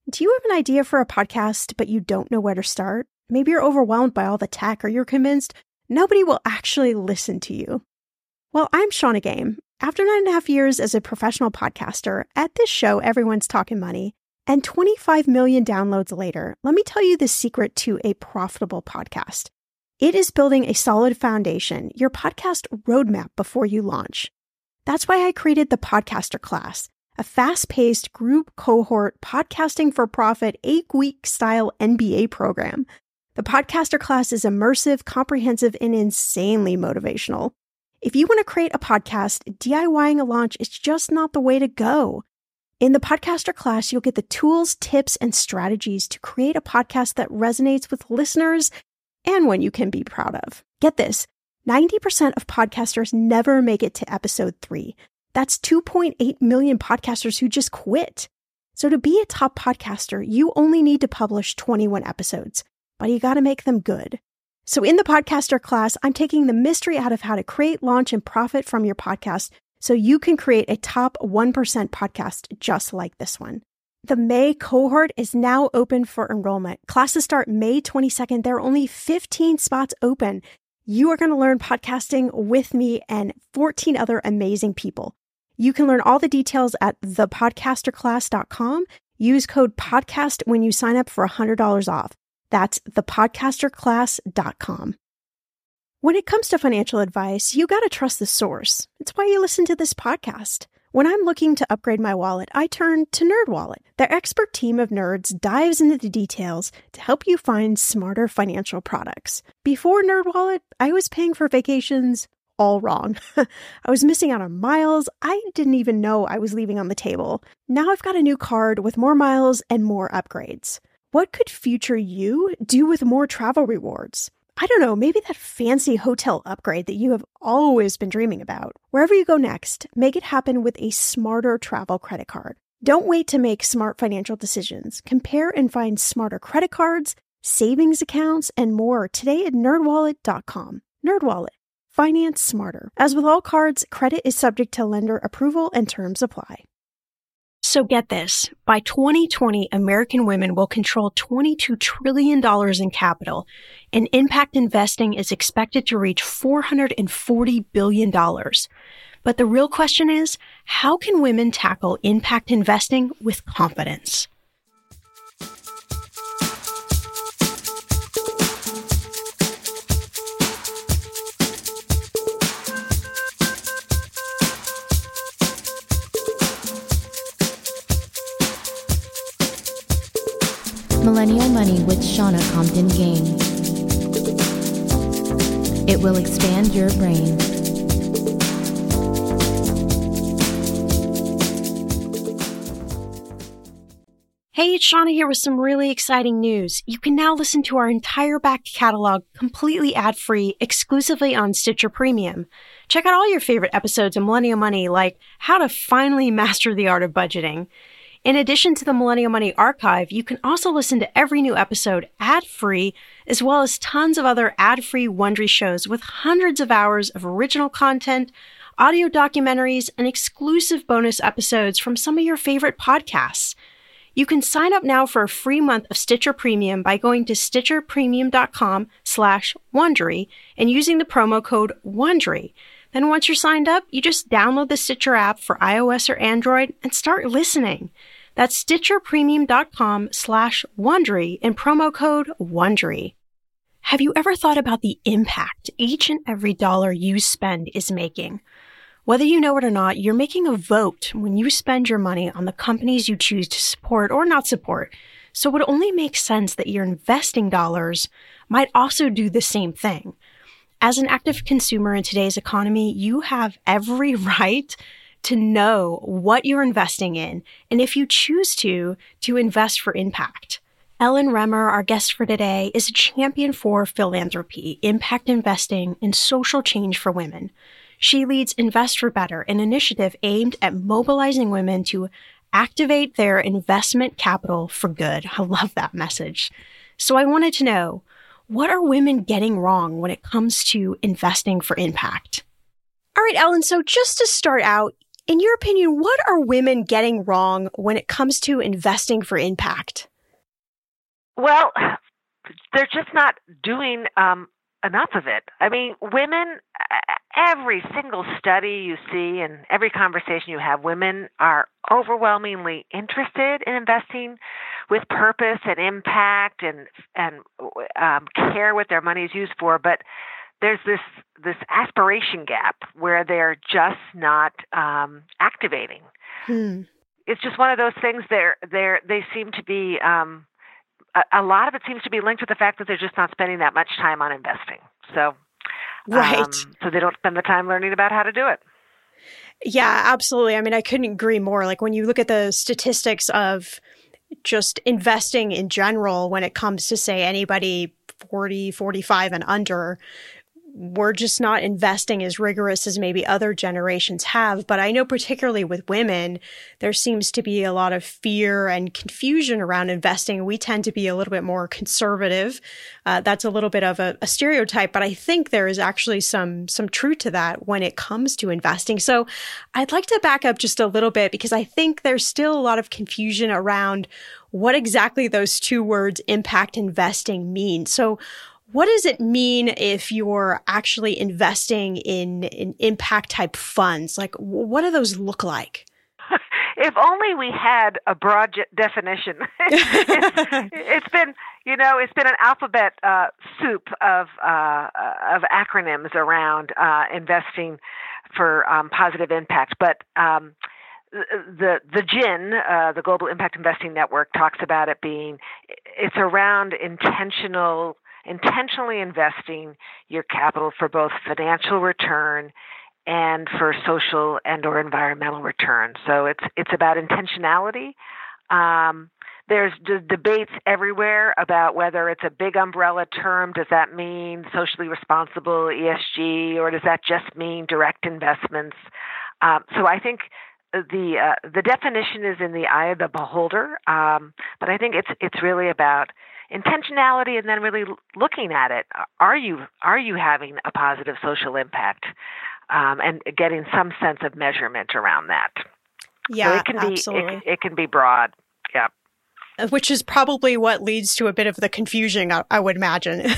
Do you have an idea for a podcast, but you don't know where to start? Maybe you're overwhelmed by all the tech, or you're convinced nobody will actually listen to you. Well, I'm Shannah Game. After 9.5 years as a professional podcaster, at this show, everyone's talking money, and 25 million downloads later, let me tell you the secret to a profitable podcast. It is building a solid foundation, your podcast roadmap before you launch. That's why I created the Podcaster Class, a fast-paced group cohort podcasting for profit 8-week style MBA program. The Podcaster Class is immersive, comprehensive, and insanely motivational. If you want to create a podcast, DIYing a launch is just not the way to go. In the Podcaster Class, you'll get the tools, tips, and strategies to create a podcast that resonates with listeners and one you can be proud of. Get this, 90% of podcasters never make it to episode 3. That's 2.8 million podcasters who just quit. So to be a top podcaster, you only need to publish 21 episodes, but you got to make them good. So in the Podcaster Class, I'm taking the mystery out of how to create, launch, and profit from your podcast so you can create a top 1% podcast just like this one. The May cohort is now open for enrollment. Classes start May 22nd. There are only 15 spots open. You are going to learn podcasting with me and 14 other amazing people. You can learn all the details at thepodcasterclass.com. Use code PODCAST when you sign up for $100 off. That's thepodcasterclass.com. When it comes to financial advice, you got to trust the source. It's why you listen to this podcast. When I'm looking to upgrade my wallet, I turn to NerdWallet. Their expert team of nerds dives into the details to help you find smarter financial products. Before NerdWallet, I was paying for vacations all wrong. I was missing out on miles I didn't even know I was leaving on the table. Now I've got a new card with more miles and more upgrades. What could future you do with more travel rewards? I don't know, maybe that fancy hotel upgrade that you have always been dreaming about. Wherever you go next, make it happen with a smarter travel credit card. Don't wait to make smart financial decisions. Compare and find smarter credit cards, savings accounts, and more today at nerdwallet.com. NerdWallet. Finance smarter. As with all cards, credit is subject to lender approval and terms apply. So get this, by 2020, American women will control $22 trillion in capital, and impact investing is expected to reach $440 billion. But the real question is, how can women tackle impact investing with confidence? Millennial Money with Shannah Compton Game. It will expand your brain. Hey, it's Shannah here with some really exciting news. You can now listen to our entire back catalog completely ad-free, exclusively on Stitcher Premium. Check out all your favorite episodes of Millennial Money, like How to Finally Master the Art of Budgeting. In addition to the Millennial Money archive, you can also listen to every new episode ad-free, as well as tons of other ad-free Wondery shows with hundreds of hours of original content, audio documentaries, and exclusive bonus episodes from some of your favorite podcasts. You can sign up now for a free month of Stitcher Premium by going to stitcherpremium.com/Wondery and using the promo code Wondery. Then once you're signed up, you just download the Stitcher app for iOS or Android and start listening. That's stitcherpremium.com/Wondery and promo code Wondery. Have you ever thought about the impact each and every dollar you spend is making? Whether you know it or not, you're making a vote when you spend your money on the companies you choose to support or not support. So it would only make sense that your investing dollars might also do the same thing. As an active consumer in today's economy, you have every right to know what you're investing in, and if you choose to invest for impact. Ellen Remmer, our guest for today, is a champion for philanthropy, impact investing, and social change for women. She leads Invest for Better, an initiative aimed at mobilizing women to activate their investment capital for good. I love that message. So I wanted to know, what are women getting wrong when it comes to investing for impact? All right, Ellen, so just to start out, In your opinion, what are women getting wrong when it comes to investing for impact? Well, they're just not doing enough of it. I mean, women, every single study you see and every conversation you have, women are overwhelmingly interested in investing with purpose and impact and care what their money is used for. But there's this aspiration gap where they're just not activating. It's just one of those things. They seem to be. A lot of it seems to be linked with the fact that they're just not spending that much time on investing. So, right. So they don't spend the time learning about how to do it. Yeah, absolutely. I mean, I couldn't agree more. Like when you look at the statistics of just investing in general, when it comes to, say, anybody 40, 45 and under, we're just not investing as rigorous as maybe other generations have. But I know particularly with women, there seems to be a lot of fear and confusion around investing. We tend to be a little bit more conservative. That's a little bit of a stereotype, but I think there is actually some truth to that when it comes to investing. So I'd like to back up just a little bit because I think there's still a lot of confusion around what exactly those two words, impact investing, mean. So what does it mean if you're actually investing in impact type funds? Like, what do those look like? If only we had a broad definition. It's been an alphabet soup of acronyms around investing for positive impact. But the GIN, the Global Impact Investing Network, talks about it being it's around intentionally investing your capital for both financial return and for social and or environmental return. So it's about intentionality. There's debates everywhere about whether it's a big umbrella term. Does that mean socially responsible ESG, or does that just mean direct investments? So I think the definition is in the eye of the beholder. But I think it's really about intentionality and then really looking at it. Are you having a positive social impact, and getting some sense of measurement around that? Yeah, so it can absolutely. It can be broad. Yeah. Which is probably what leads to a bit of the confusion, I would imagine.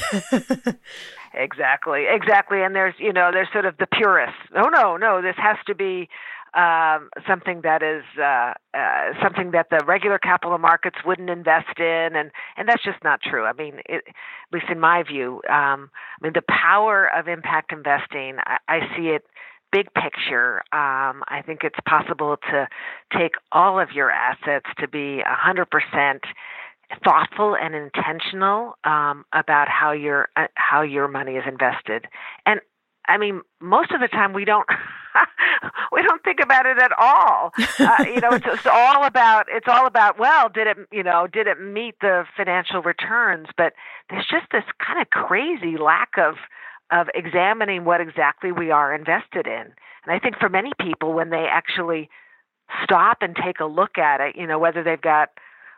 Exactly. And there's sort of the purists. No, this has to be something that is something that the regular capital markets wouldn't invest in, and that's just not true. I mean, at least in my view, the power of impact investing, I see it big picture. I think it's possible to take all of your assets to be 100% thoughtful and intentional about how your money is invested. And I mean, most of the time we don't think about it at all. It's all about well, did it meet the financial returns? But there's just this kind of crazy lack of examining what exactly we are invested in. And I think for many people, when they actually stop and take a look at it, whether they've got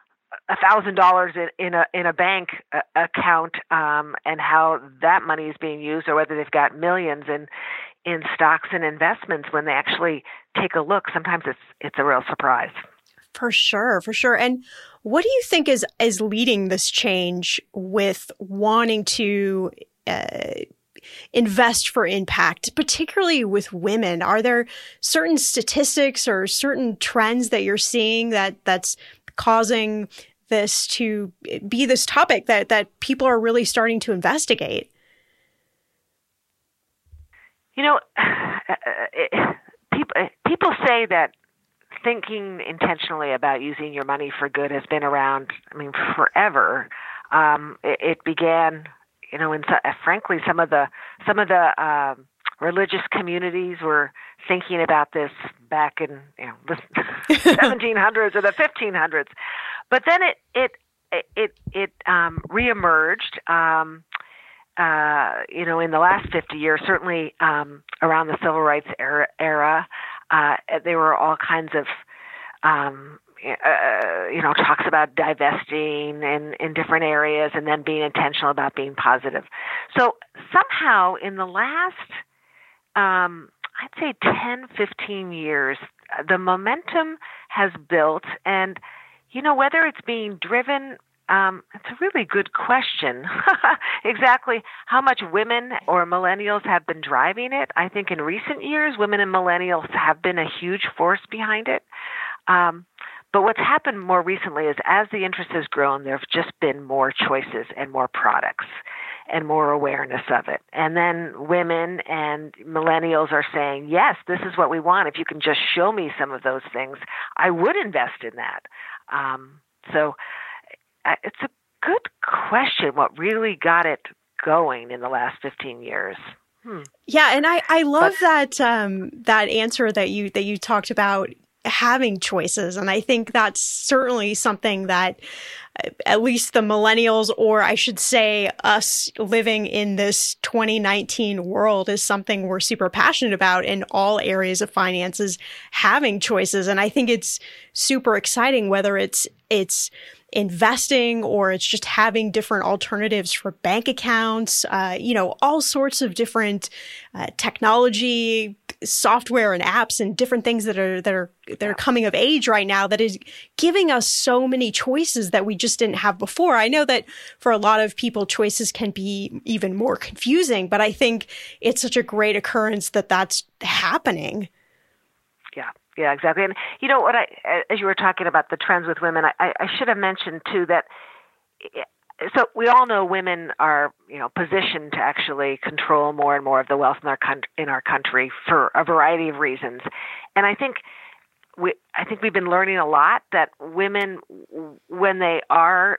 $1,000 in a bank account and how that money is being used, or whether they've got millions in stocks and investments, when they actually take a look, sometimes it's a real surprise. For sure. And what do you think is leading this change with wanting to invest for impact, particularly with women? Are there certain statistics or certain trends that you're seeing that's causing this to be this topic that people are really starting to investigate? People say that thinking intentionally about using your money for good has been around, forever. It began, frankly, some of the religious communities were thinking about this back in the 1700s or the 1500s, but then it reemerged. In the last 50 years, certainly around the civil rights era, there were all kinds of talks about divesting in different areas and then being intentional about being positive. So somehow in the last, I'd say 10, 15 years, the momentum has built, and whether it's being driven. It's a really good question. Exactly how much women or millennials have been driving it. I think in recent years, women and millennials have been a huge force behind it. But what's happened more recently is as the interest has grown, there have just been more choices and more products and more awareness of it. And then women and millennials are saying, yes, this is what we want. If you can just show me some of those things, I would invest in that. So it's a good question, what really got it going in the last 15 years. Yeah, and I love that answer that you talked about having choices. And I think that's certainly something that at least the millennials, or I should say us living in this 2019 world, is something we're super passionate about in all areas of finances, having choices. And I think it's super exciting, whether it's investing or it's just having different alternatives for bank accounts, all sorts of different technology, software and apps and different things that are coming of age right now that is giving us so many choices that we just didn't have before. I know that for a lot of people, choices can be even more confusing, but I think it's such a great occurrence that that's happening. Yeah, exactly. And what as you were talking about the trends with women, I should have mentioned too that, so we all know women are, positioned to actually control more and more of the wealth in our country for a variety of reasons. And I think we've been learning a lot that women, when they are,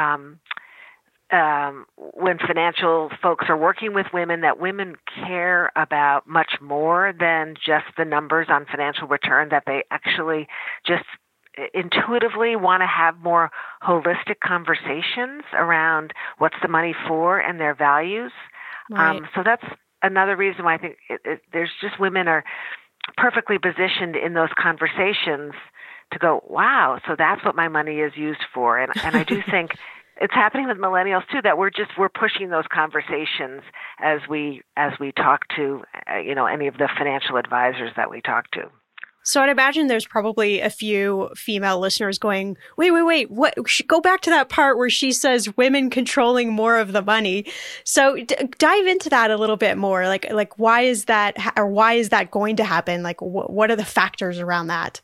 when financial folks are working with women, that women care about much more than just the numbers on financial return, that they actually just intuitively want to have more holistic conversations around what's the money for and their values. Right. So that's another reason why I think there's just women are perfectly positioned in those conversations to go, wow, so that's what my money is used for. And I do think it's happening with millennials too, that we're pushing those conversations as we talk to any of the financial advisors that we talk to. So I'd imagine there's probably a few female listeners going, wait, what? Go back to that part where she says women controlling more of the money. So dive into that a little bit more. Like why is that, or why is that going to happen? Like what are the factors around that?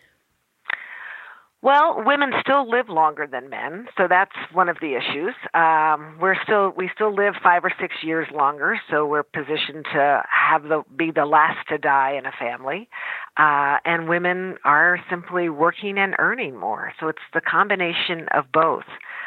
Well, women still live longer than men, so that's one of the issues. We still live 5 or 6 years longer, so we're positioned to be the last to die in a family. And women are simply working and earning more, so it's the combination of both.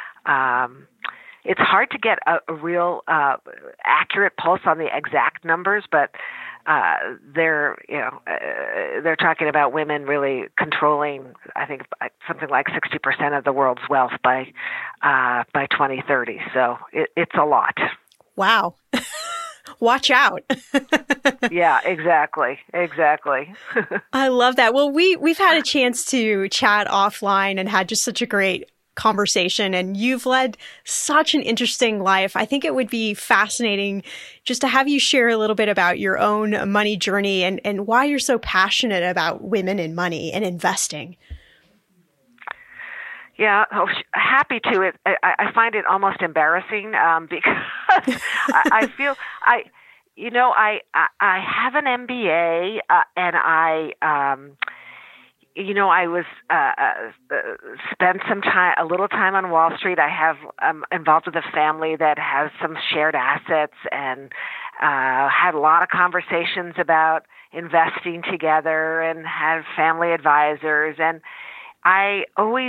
It's hard to get a real accurate pulse on the exact numbers, but they're talking about women really controlling, I think, something like 60% of the world's wealth by 2030. So it's a lot. Wow. Watch out. Yeah, exactly. I love that. Well, we've had a chance to chat offline and had just such a great conversation, and you've led such an interesting life. I think it would be fascinating just to have you share a little bit about your own money journey and why you're so passionate about women and money and investing. Yeah, happy to. I find it almost embarrassing because I feel I have an MBA and I was spent a little time on Wall Street. I have involved with a family that has some shared assets, and had a lot of conversations about investing together, and had family advisors. And I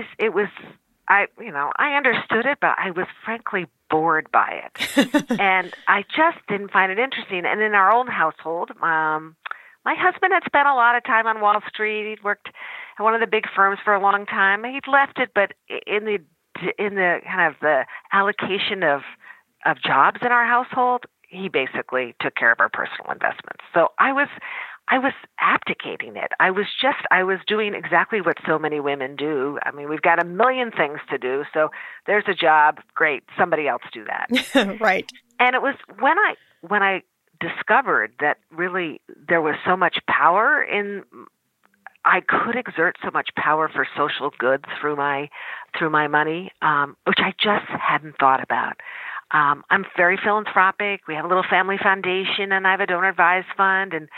understood it, but I was frankly bored by it, and I just didn't find it interesting. And in our own household, my husband had spent a lot of time on Wall Street. He'd worked at one of the big firms for a long time. He'd left it, but in the kind of the allocation of jobs in our household, he basically took care of our personal investments. So I was abdicating it. I was doing exactly what so many women do. I mean, we've got a million things to do. So there's a job. Great. Somebody else do that. Right. And it was when I discovered that really there was so much power in I could exert so much power for social good through my money, which I just hadn't thought about. I'm very philanthropic. We have a little family foundation, and I have a donor advised fund, and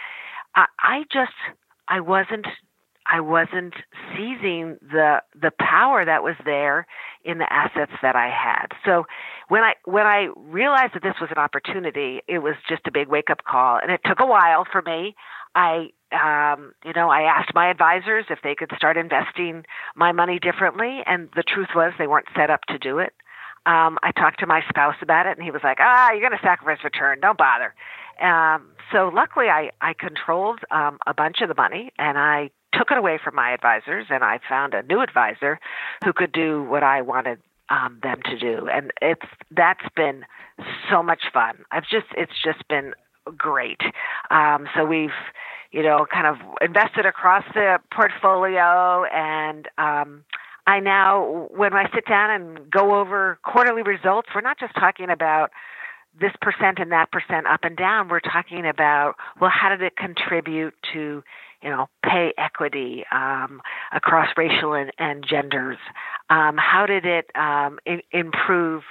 I wasn't seizing the power that was there in the assets that I had. So when I realized that this was an opportunity, it was just a big wake up call, and it took a while for me. I asked my advisors if they could start investing my money differently, and the truth was they weren't set up to do it. I talked to my spouse about it, and he was like, you're going to sacrifice return. Don't bother. So luckily, I controlled a bunch of the money, and I took it away from my advisors, and I found a new advisor who could do what I wanted them to do. And that's been so much fun. It's just been great. So we've, kind of invested across the portfolio, and I now, when I sit down and go over quarterly results, we're not just talking about this percent and that percent up and down. We're talking about, well, how did it contribute to, pay equity across racial and genders? How did it improve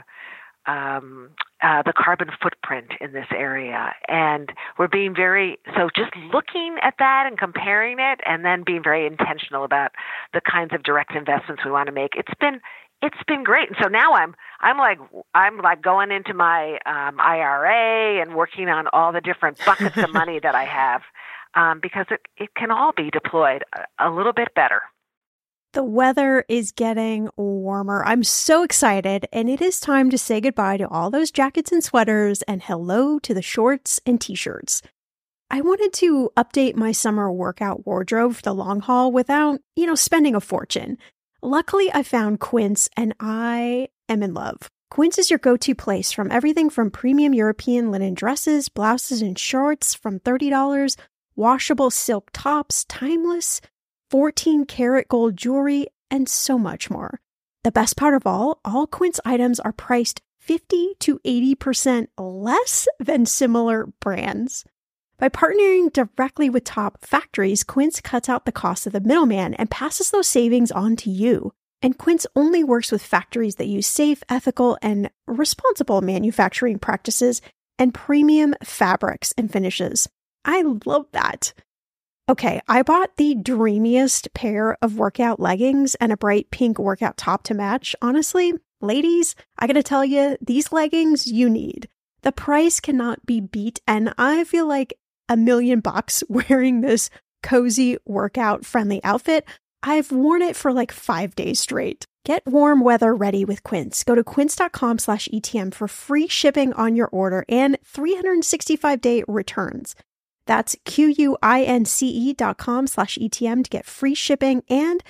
the carbon footprint in this area? And we're being so just looking at that and comparing it, and then being very intentional about the kinds of direct investments we want to make. It's been great. And so now I'm like going into my IRA and working on all the different buckets of money that I have, because it can all be deployed a little bit better. The weather is getting warmer. I'm so excited, and it is time to say goodbye to all those jackets and sweaters and hello to the shorts and t-shirts. I wanted to update my summer workout wardrobe for the long haul without, spending a fortune. Luckily, I found Quince, and I am in love. Quince is your go-to place from everything from premium European linen dresses, blouses, and shorts from $30, washable silk tops, timeless 14-karat gold jewelry, and so much more. The best part of all Quince items are priced 50 to 80% less than similar brands. By partnering directly with top factories, Quince cuts out the cost of the middleman and passes those savings on to you. And Quince only works with factories that use safe, ethical, and responsible manufacturing practices and premium fabrics and finishes. I love that. Okay, I bought the dreamiest pair of workout leggings and a bright pink workout top to match. Honestly, ladies, I gotta tell you, these leggings you need. The price cannot be beat, and I feel like $1 million wearing this cozy workout friendly outfit. I've worn it for like 5 days straight. Get warm weather ready with Quince. Go to quince.com/ETM for free shipping on your order and 365-day returns. That's QUINCE.com/ETM to get free shipping and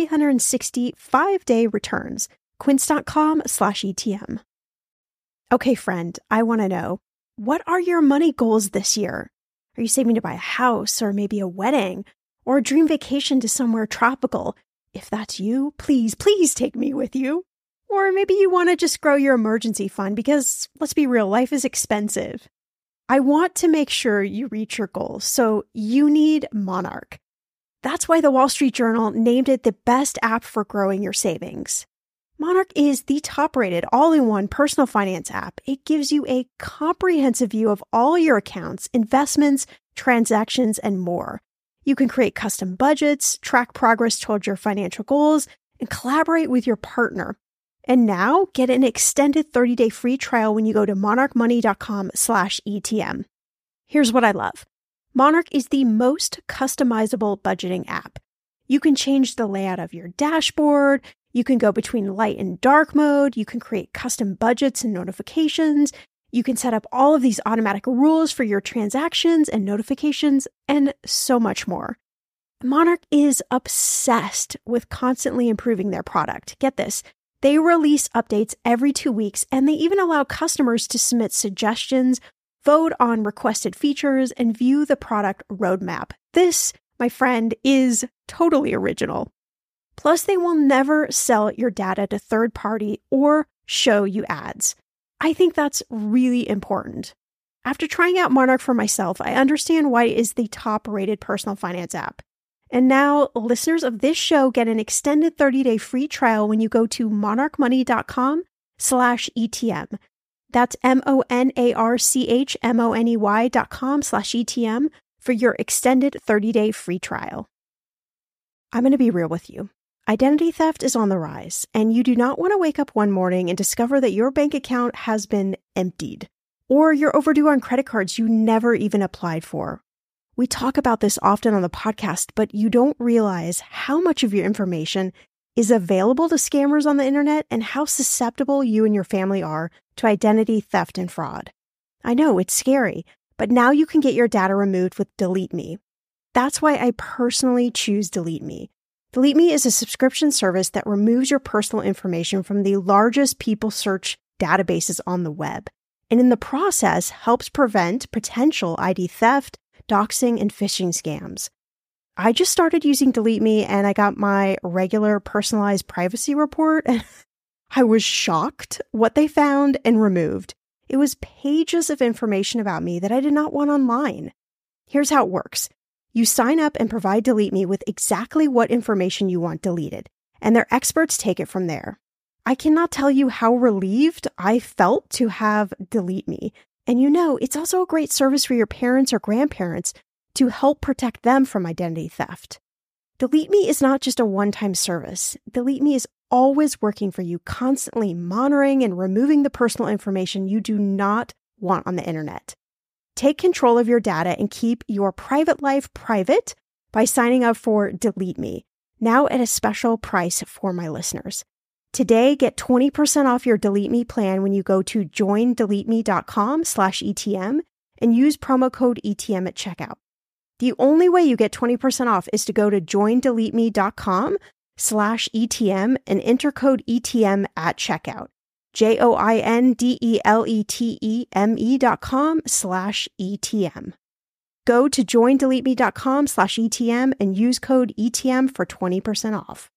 365-day returns. Quince.com/ETM. Okay, friend, I want to know, what are your money goals this year? Are you saving to buy a house or maybe a wedding or a dream vacation to somewhere tropical? If that's you, please take me with you. Or maybe you want to just grow your emergency fund because, let's be real, life is expensive. I want to make sure you reach your goals, so you need Monarch. That's why the Wall Street Journal named it the best app for growing your savings. Monarch is the top-rated all-in-one personal finance app. It gives you a comprehensive view of all your accounts, investments, transactions, and more. You can create custom budgets, track progress towards your financial goals, and collaborate with your partner. And now, get an extended 30-day free trial when you go to monarchmoney.com/ETM. Here's what I love. Monarch is the most customizable budgeting app. You can change the layout of your dashboard. You can go between light and dark mode. You can create custom budgets and notifications. You can set up all of these automatic rules for your transactions and notifications, and so much more. Monarch is obsessed with constantly improving their product. Get this. They release updates every 2 weeks, and they even allow customers to submit suggestions, vote on requested features, and view the product roadmap. This, my friend, is totally original. Plus, they will never sell your data to third party or show you ads. I think that's really important. After trying out Monarch for myself, I understand why it is the top-rated personal finance app. And now listeners of this show get an extended 30-day free trial when you go to monarchmoney.com/ETM. That's monarchmoney.com/ETM for your extended 30-day free trial. I'm going to be real with you. Identity theft is on the rise, and you do not want to wake up one morning and discover that your bank account has been emptied, or you're overdue on credit cards you never even applied for. We talk about this often on the podcast, but you don't realize how much of your information is available to scammers on the internet and how susceptible you and your family are to identity theft and fraud. I know, it's scary, but now you can get your data removed with Delete Me. That's why I personally choose Delete Me. Delete Me is a subscription service that removes your personal information from the largest people search databases on the web, and in the process helps prevent potential ID theft, doxing, and phishing scams. I just started using Delete Me and I got my regular personalized privacy report and I was shocked what they found and removed. It was pages of information about me that I did not want online. Here's how it works. You sign up and provide Delete Me with exactly what information you want deleted, and their experts take it from there. I cannot tell you how relieved I felt to have Delete Me. And you know, it's also a great service for your parents or grandparents to help protect them from identity theft. Delete Me is not just a one-time service. Delete Me is always working for you, constantly monitoring and removing the personal information you do not want on the internet. Take control of your data and keep your private life private by signing up for Delete Me, now at a special price for my listeners. Today, get 20% off your Delete Me plan when you go to joindeleteme.com/ETM and use promo code ETM at checkout. The only way you get 20% off is to go to joindeleteme.com/ETM and enter code ETM at checkout. joindeleteme.com/ETM. Go to joindeleteme.com/ETM and use code ETM for 20% off.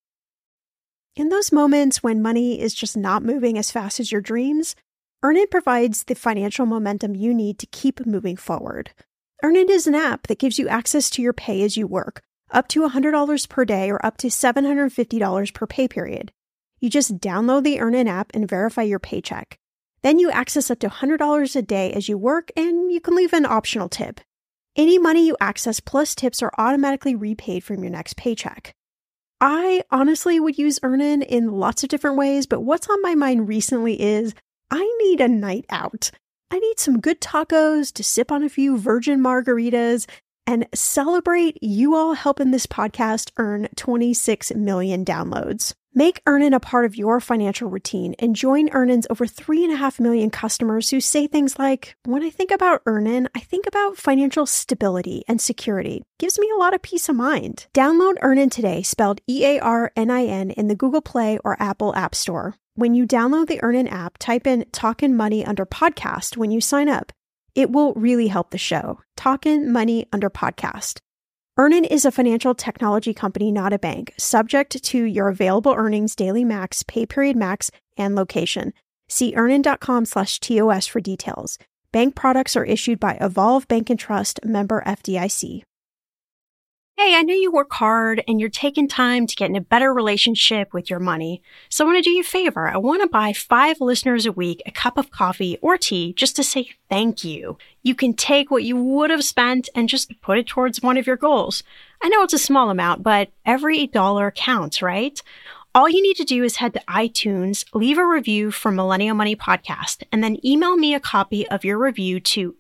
In those moments when money is just not moving as fast as your dreams, Earnin provides the financial momentum you need to keep moving forward. Earnin is an app that gives you access to your pay as you work, up to $100 per day or up to $750 per pay period. You just download the Earnin app and verify your paycheck. Then you access up to $100 a day as you work, and you can leave an optional tip. Any money you access plus tips are automatically repaid from your next paycheck. I honestly would use Earnin in lots of different ways, but what's on my mind recently is I need a night out. I need some good tacos to sip on a few virgin margaritas and celebrate you all helping this podcast earn 26 million downloads. Make Earnin a part of your financial routine and join Earnin's over 3.5 million customers who say things like, when I think about Earnin, I think about financial stability and security. Gives me a lot of peace of mind. Download Earnin today, spelled EARNIN, in the Google Play or Apple App Store. When you download the Earnin app, type in Talkin' Money under podcast when you sign up. It will really help the show. Talkin' Money under podcast. Earnin is a financial technology company, not a bank, subject to your available earnings, daily max, pay period max, and location. See earnin.com/TOS for details. Bank products are issued by Evolve Bank and Trust, member FDIC. Hey, I know you work hard and you're taking time to get in a better relationship with your money. So I want to do you a favor. I want to buy 5 listeners a week a cup of coffee or tea just to say thank you. You can take what you would have spent and just put it towards one of your goals. I know it's a small amount, but every dollar counts, right? All you need to do is head to iTunes, leave a review for Millennial Money Podcast, and then email me a copy of your review to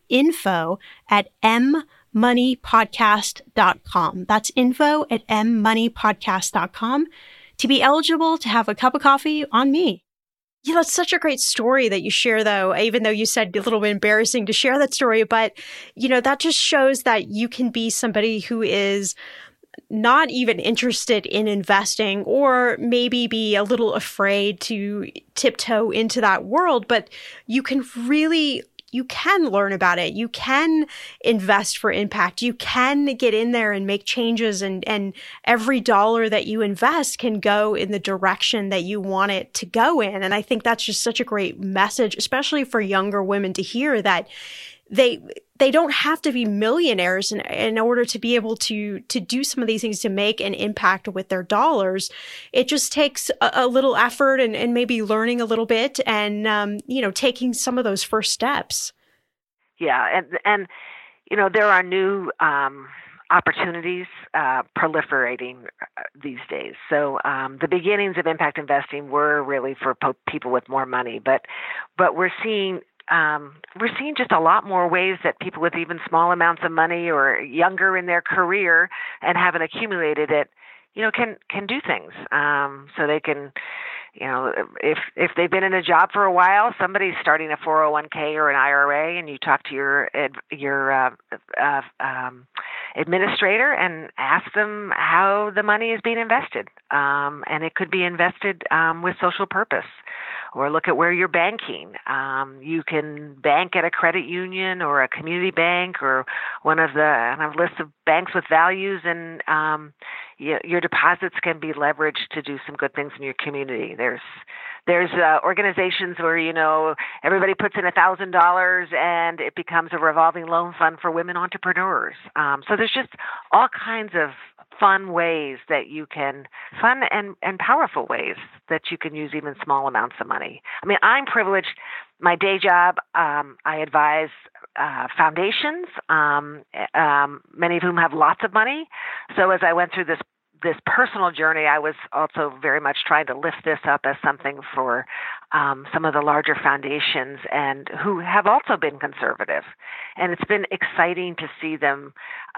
info@mmoneypodcast.com. That's info@mmoneypodcast.com to be eligible to have a cup of coffee on me. You know, it's such a great story that you share, though, even though you said a little bit embarrassing to share that story. But, you know, that just shows that you can be somebody who is not even interested in investing or maybe be a little afraid to tiptoe into that world. But you can learn about it. You can invest for impact. You can get in there and make changes, and every dollar that you invest can go in the direction that you want it to go in. And I think that's just such a great message, especially for younger women to hear, that they don't have to be millionaires in order to be able to do some of these things to make an impact with their dollars. It just takes a little effort and maybe learning a little bit and, taking some of those first steps. Yeah. And there are new opportunities proliferating these days. So the beginnings of impact investing were really for people with more money, but we're seeing just a lot more ways that people with even small amounts of money or younger in their career and haven't accumulated it, can do things. So they can, if they've been in a job for a while, somebody's starting a 401k or an IRA, and you talk to your administrator and ask them how the money is being invested. And it could be invested with social purpose. Or look at where you're banking. You can bank at a credit union or a community bank or one of the list of banks with values, and your deposits can be leveraged to do some good things in your community. There's organizations where everybody puts in $1,000 and it becomes a revolving loan fund for women entrepreneurs. So there's just all kinds of fun ways that you can, fun and powerful ways that you can use even small amounts of money. I mean, I'm privileged. My day job, I advise foundations, many of whom have lots of money. So as I went through this personal journey, I was also very much trying to lift this up as something for some of the larger foundations and who have also been conservative. And it's been exciting to see them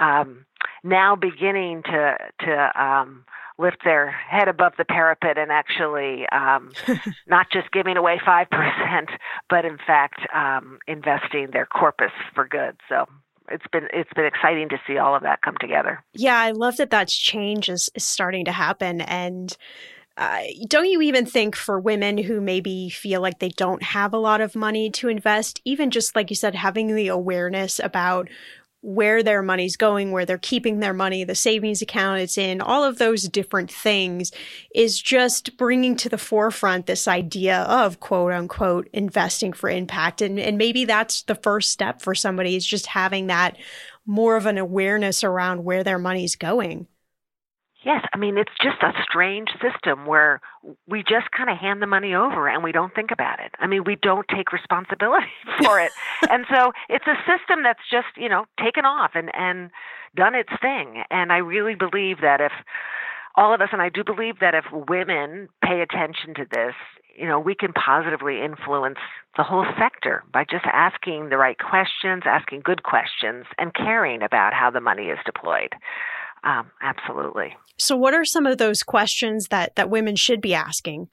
now beginning to lift their head above the parapet and actually not just giving away 5%, but in fact investing their corpus for good. So it's been exciting to see all of that come together. Yeah, I love that change is starting to happen. And don't you even think for women who maybe feel like they don't have a lot of money to invest, even just like you said, having the awareness about where their money's going, where they're keeping their money, the savings account it's in, all of those different things is just bringing to the forefront this idea of quote unquote investing for impact. And maybe that's the first step for somebody, is just having that more of an awareness around where their money's going. Yes. I mean, it's just a strange system where we just kind of hand the money over and we don't think about it. I mean, we don't take responsibility for it. And so it's a system that's just, taken off and done its thing. And I really believe that if all of us, and I do believe that if women pay attention to this, we can positively influence the whole sector by just asking the right questions, asking good questions, and caring about how the money is deployed. Absolutely. So what are some of those questions that women should be asking?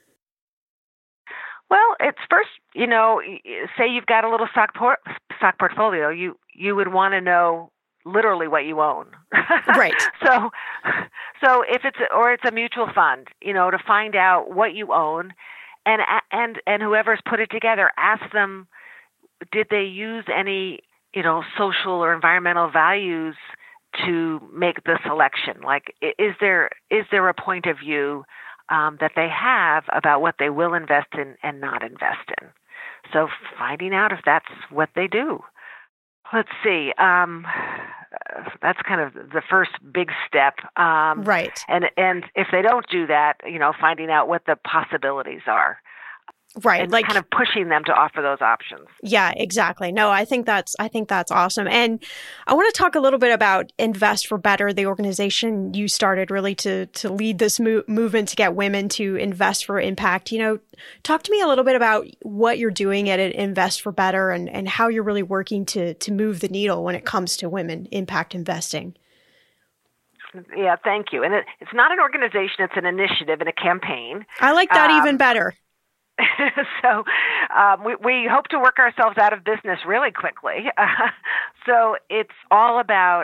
Well, it's first, say you've got a little stock portfolio, you would want to know literally what you own. Right. So if it's a mutual fund, to find out what you own, and whoever's put it together, ask them, did they use any, social or environmental values to make the selection? Like, is there a point of view that they have about what they will invest in and not invest in? So finding out if that's what they do. Let's see. That's kind of the first big step. Right. And if they don't do that, finding out what the possibilities are. Right. And kind of pushing them to offer those options. Yeah, exactly. No, I think that's awesome. And I want to talk a little bit about Invest for Better, the organization you started really to lead this movement to get women to invest for impact. Talk to me a little bit about what you're doing at Invest for Better and how you're really working to move the needle when it comes to women impact investing. Yeah, thank you. And it's not an organization, it's an initiative and a campaign. I like that even better. So we hope to work ourselves out of business really quickly. So it's all about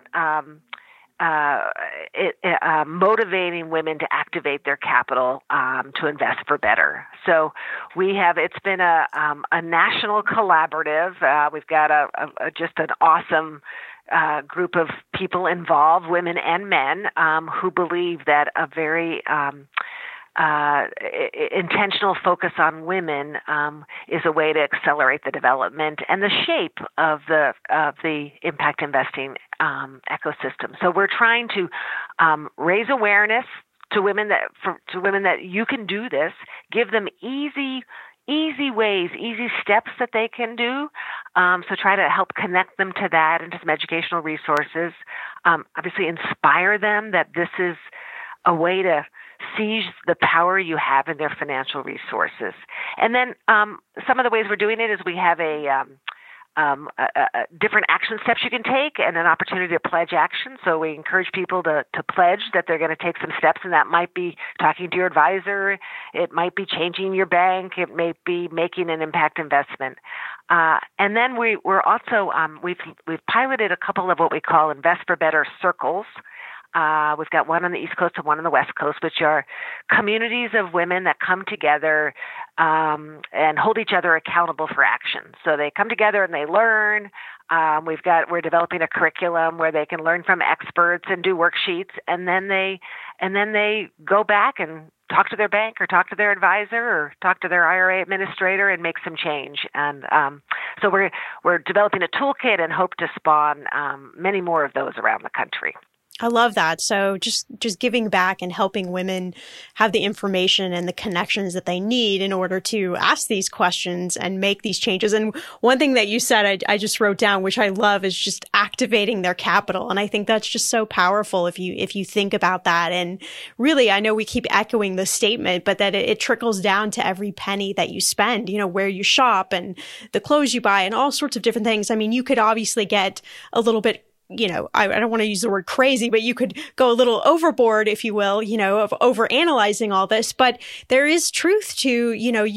motivating women to activate their capital to invest for better. So it's been a national collaborative. We've got just an awesome group of people involved, women and men, who believe that a very intentional focus on women is a way to accelerate the development and the shape of the impact investing ecosystem. So we're trying to raise awareness to women that you can do this, give them easy ways, easy steps that they can do. So try to help connect them to that and to some educational resources. Obviously inspire them that this is a way to seize the power you have in their financial resources. And then some of the ways we're doing it is we have different action steps you can take and an opportunity to pledge action. So we encourage people to pledge that they're going to take some steps, and that might be talking to your advisor. It might be changing your bank. It may be making an impact investment. And then we're also we've piloted a couple of what we call Invest for Better circles. We've got one on the East Coast and one on the West Coast, which are communities of women that come together and hold each other accountable for action. So they come together and they learn. We're developing a curriculum where they can learn from experts and do worksheets, and then they go back and talk to their bank or talk to their advisor or talk to their IRA administrator and make some change. And so we're developing a toolkit and hope to spawn many more of those around the country. I love that. So just giving back and helping women have the information and the connections that they need in order to ask these questions and make these changes. And one thing that you said, I just wrote down, which I love, is just activating their capital. And I think that's just so powerful if you think about that. And really, I know we keep echoing the statement, but that it trickles down to every penny that you spend, where you shop and the clothes you buy and all sorts of different things. I mean, you could obviously get a little bit, I don't want to use the word crazy, but you could go a little overboard, if you will, of overanalyzing all this. But there is truth to,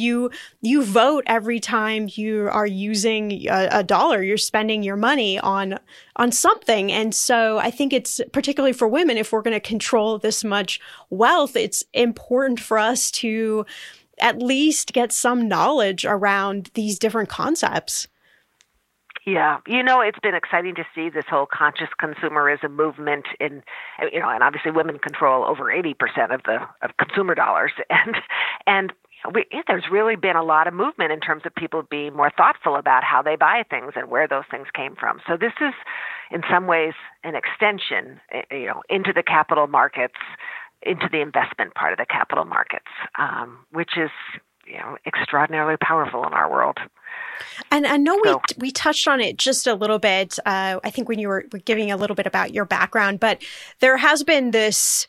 you vote every time you are using a dollar, you're spending your money on something. And so I think it's particularly for women, if we're going to control this much wealth, it's important for us to at least get some knowledge around these different concepts. Yeah. It's been exciting to see this whole conscious consumerism movement and obviously women control over 80% of consumer dollars. And there's really been a lot of movement in terms of people being more thoughtful about how they buy things and where those things came from. So this is in some ways an extension, into the capital markets, into the investment part of the capital markets, which is, extraordinarily powerful in our world. And I know we touched on it just a little bit, I think when you were giving a little bit about your background, but there has been this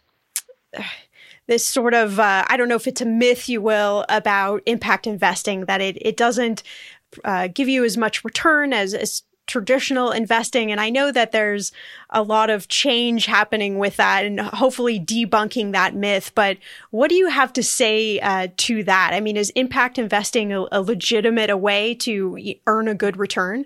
sort of, I don't know if it's a myth, you will, about impact investing, that it doesn't give you as much return as traditional investing. And I know that there's a lot of change happening with that and hopefully debunking that myth. But what do you have to say to that? I mean, is impact investing a legitimate way to earn a good return?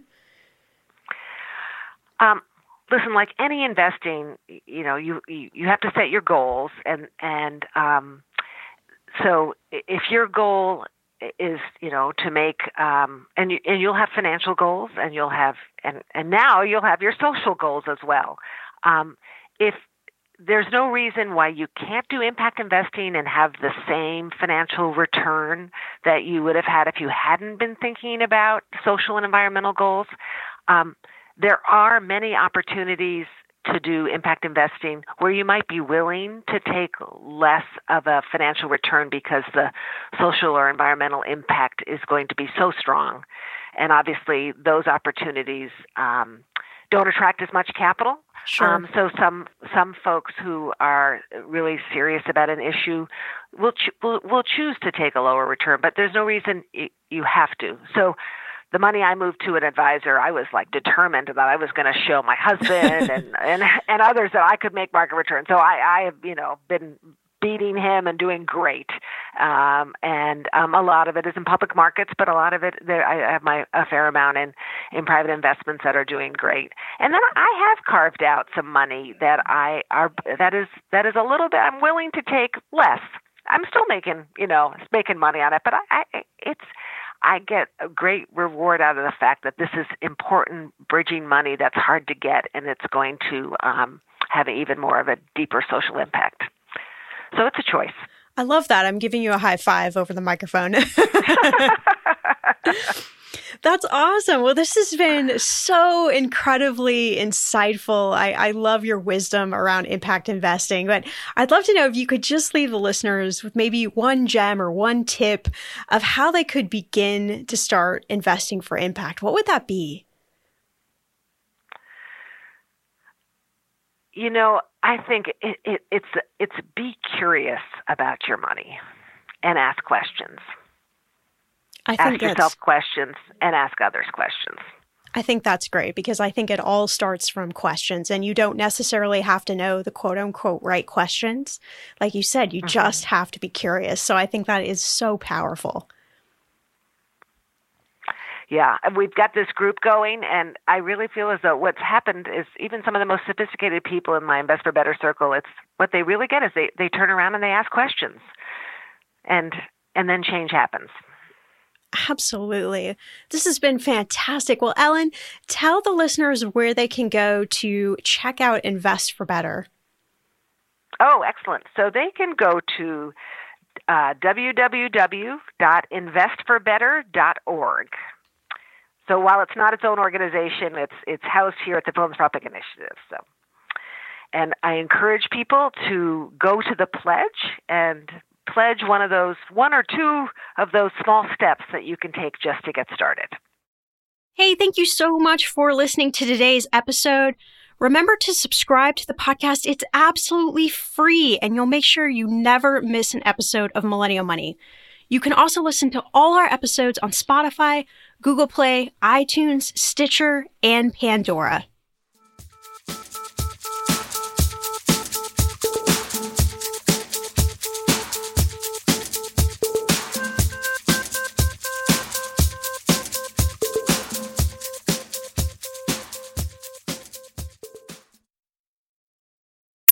Listen, like any investing, you have to set your goals. And so if your goal is, to make, and you'll have financial goals, and you'll have, and now you'll have your social goals as well. If there's no reason why you can't do impact investing and have the same financial return that you would have had if you hadn't been thinking about social and environmental goals, there are many opportunities to do impact investing where you might be willing to take less of a financial return because the social or environmental impact is going to be so strong. And obviously those opportunities don't attract as much capital. Sure. So some folks who are really serious about an issue will choose to take a lower return, but there's no reason you have to. So the money I moved to an advisor, I was like determined that I was going to show my husband and others that I could make market return. So I have, been beating him and doing great. And a lot of it is in public markets, but a lot of it, I have a fair amount in private investments that are doing great. And then I have carved out some money that is a little bit, I'm willing to take less. I'm still making money on it, but I get a great reward out of the fact that this is important bridging money that's hard to get, and it's going to have even more of a deeper social impact. So it's a choice. I love that. I'm giving you a high five over the microphone. That's awesome. Well, this has been so incredibly insightful. I love your wisdom around impact investing, but I'd love to know if you could just leave the listeners with maybe one gem or one tip of how they could begin to start investing for impact. What would that be? I think it's be curious about your money and ask questions. Ask yourself questions and ask others questions. I think that's great because I think it all starts from questions, and you don't necessarily have to know the quote unquote right questions. Like you said, you just have to be curious. So I think that is so powerful. Yeah, we've got this group going, and I really feel as though what's happened is even some of the most sophisticated people in my Invest for Better circle, it's what they really get is they turn around and they ask questions, and then change happens. Absolutely. This has been fantastic. Well, Ellen, tell the listeners where they can go to check out Invest for Better. Oh, excellent. So they can go to www.investforbetter.org. So while it's not its own organization, it's housed here at the Philanthropic Initiative. And I encourage people to go to the pledge and pledge one or two of those small steps that you can take just to get started. Hey, thank you so much for listening to today's episode. Remember to subscribe to the podcast. It's absolutely free, and you'll make sure you never miss an episode of Millennial Money. You can also listen to all our episodes on Spotify, Google Play, iTunes, Stitcher, and Pandora.